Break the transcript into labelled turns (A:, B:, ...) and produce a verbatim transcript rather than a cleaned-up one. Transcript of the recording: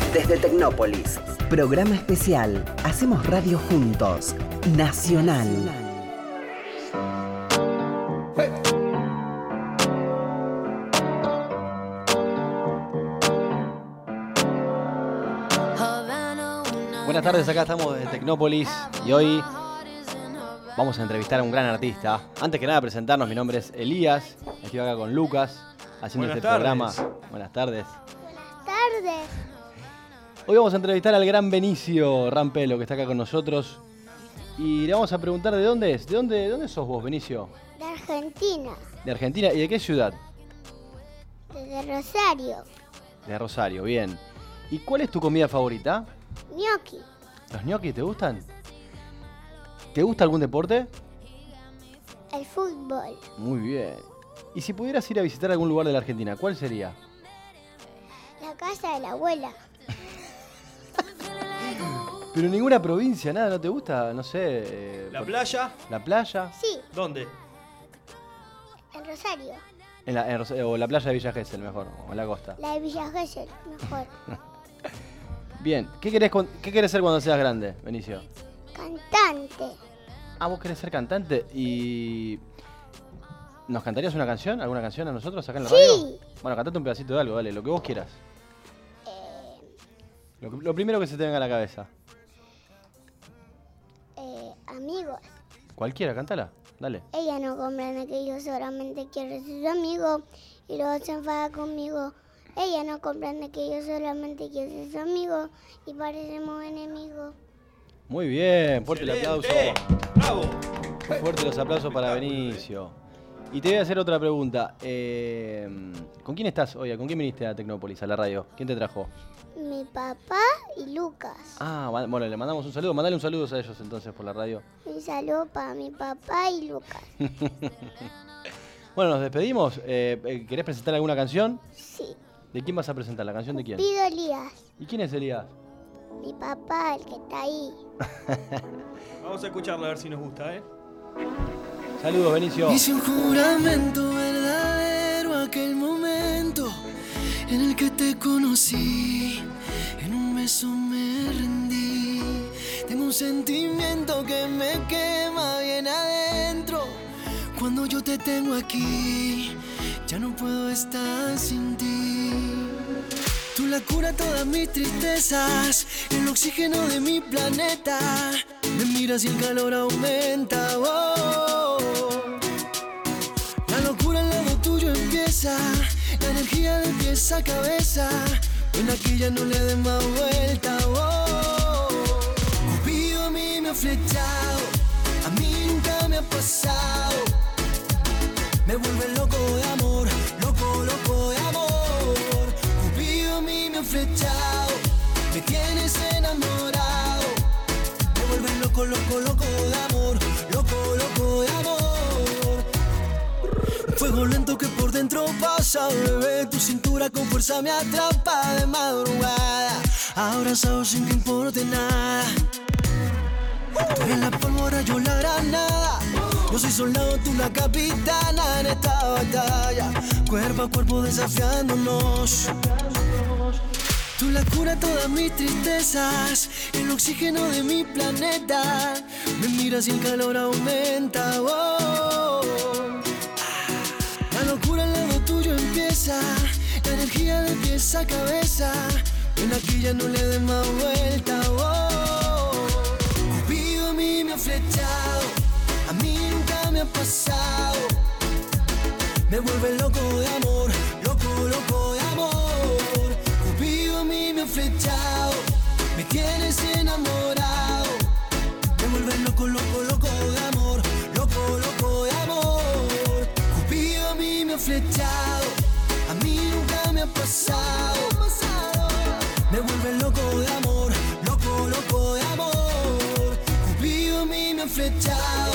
A: desde Tecnópolis. Programa especial. Hacemos radio juntos. Nacional. Hey.
B: Buenas tardes, acá estamos desde Tecnópolis y hoy vamos a entrevistar a un gran artista. Antes que nada presentarnos, mi nombre es Elías, estoy acá con Lucas haciendo
C: Buenas
B: este
C: tardes.
B: programa. Buenas tardes.
D: Buenas tardes.
B: Hoy vamos a entrevistar al gran Benicio Rampelo, que está acá con nosotros. Y le vamos a preguntar de dónde es. ¿De dónde, de dónde sos vos, Benicio?
D: De Argentina.
B: De Argentina. ¿Y de qué ciudad?
D: Desde Rosario.
B: De Rosario, bien. ¿Y cuál es tu comida favorita?
D: Gnocchi.
B: ¿Los ñoquis te gustan? ¿Te gusta algún deporte?
D: El fútbol.
B: Muy bien. ¿Y si pudieras ir a visitar algún lugar de la Argentina, cuál sería?
D: La casa de la abuela.
B: Pero ninguna provincia, nada, ¿no te gusta? No sé. Eh,
C: ¿La
B: por-
C: playa?
B: ¿La playa?
D: Sí,
C: ¿Dónde?
D: en Rosario.
B: En la, en Rosario, o la playa de Villa Gesell, mejor, o en la costa.
D: La de Villa Gesell, mejor.
B: Bien, ¿qué querés, con- qué querés ser cuando seas grande, Benicio?
D: Cantante.
B: Ah, vos querés ser cantante y... ¿Nos cantarías una canción? ¿Alguna canción a nosotros acá en la
D: Sí.
B: radio? Bueno, cantate un pedacito de algo, dale, lo que vos quieras.
D: Eh,
B: Lo, que- lo primero que se te venga a la cabeza.
D: eh, amigos.
B: Cualquiera, cántala, dale.
D: Ella no comprende que yo solamente quiero ser su amigo y luego se enfada conmigo. Ella no comprende que yo solamente quiero ser su amigo y parecemos enemigos.
B: Muy bien, fuerte el aplauso.
C: ¡Excelente! ¡Bravo!
B: Muy fuerte los aplausos para Benicio. Y te voy a hacer otra pregunta. Eh, ¿Con quién estás hoy? ¿Con quién viniste a Tecnópolis, a la radio? ¿Quién te trajo?
D: Mi papá y Lucas.
B: Ah, ma- bueno, le mandamos un saludo. Mandale un saludo a ellos entonces por la radio.
D: Un saludo para mi papá y Lucas.
B: Bueno, nos despedimos. Eh, eh, ¿Querés presentar alguna canción?
D: Sí.
B: ¿De quién vas a presentar? ¿La canción de quién?
D: Pido Elías,
B: ¿Y quién es Elías?
D: mi papá, el que está ahí.
C: Vamos a escucharla a ver si nos gusta, ¿eh?
B: Saludos, Benicio.
E: Hice un juramento verdadero aquel momento en el que te conocí. En un beso me rendí. Tengo un sentimiento que me quema bien adentro. Cuando yo te tengo aquí, ya no puedo estar sin ti. Tú la cura todas mis tristezas, el oxígeno de mi planeta. Me miras y el calor aumenta. Oh, la locura al lado tuyo empieza, la energía de pies a cabeza. Ven aquí, ya no le den más vuelta. Oh, Cupido a mí me ha flechado, a mí nunca me ha pasado. Me vuelve loco de amor, loco, loco de amor. Cupido a mí me ha flechado, me tienes enamorado. Me vuelve loco, loco, loco de amor, loco, loco de amor. Fuego lento que por dentro pasa, bebé. Tu cintura con fuerza me atrapa de madrugada. Abrazado sin que importe nada. Tú eres la pólvora, yo la granada. Yo soy soldado, tú la capitana en esta batalla. Cuerpo a cuerpo desafiándonos. Tú la cura todas mis tristezas, el oxígeno de mi planeta. Me miras y el calor aumenta. Oh, la locura al lado tuyo empieza, la energía de pies a cabeza. Ven aquí, ya no le den más vuelta. Oh, Cupido a mí me ha flechado, a mí nunca me ha pasado. Me vuelve loco de amor, loco, loco de amor. Cupido a mí me ha flechado, me tienes enamorado. Me vuelve loco, loco, loco de amor, loco, loco de amor. Cupido a mí me ha flechado, a mí nunca me ha pasado. Me vuelve loco de amor, loco, loco de amor. Cupido a mí me ha flechado.